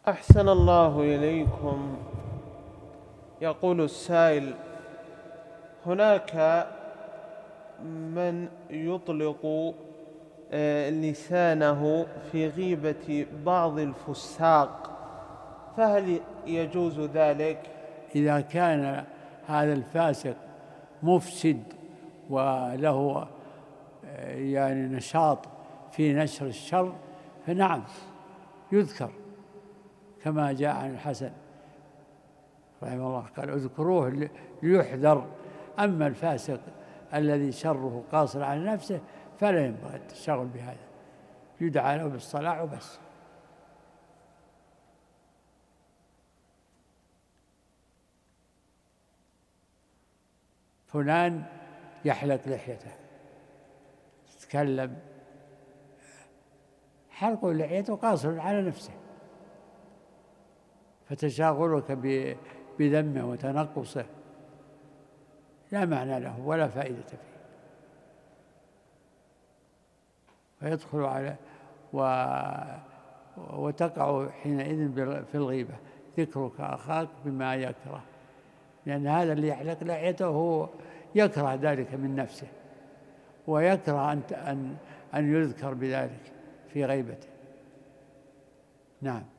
أحسن الله إليكم. يقول السائل: هناك من يطلق لسانه في غيبة بعض الفساق، فهل يجوز ذلك؟ إذا كان هذا الفاسق مفسد وله نشاط في نشر الشر فنعم يذكر، كما جاء عن الحسن رحمه الله قال: اذكروه ليحذر. أما الفاسق الذي شره قاصر على نفسه فلا ينبغي التشاغل بهذا، يدعى له بالصلاح وبس. فلان يحلق لحيته، تتكلم، حلق لحيته قاصر على نفسه، فتشاغلك بذمه وتنقصه لا معنى له ولا فائدة فيه، فيدخل على وتقع حينئذ في الغيبة ذكرك أخاك بما يكره، لأن هذا اللي يحلق لحيته هو يكره ذلك من نفسه، ويكره أن يذكر بذلك في غيبته. نعم.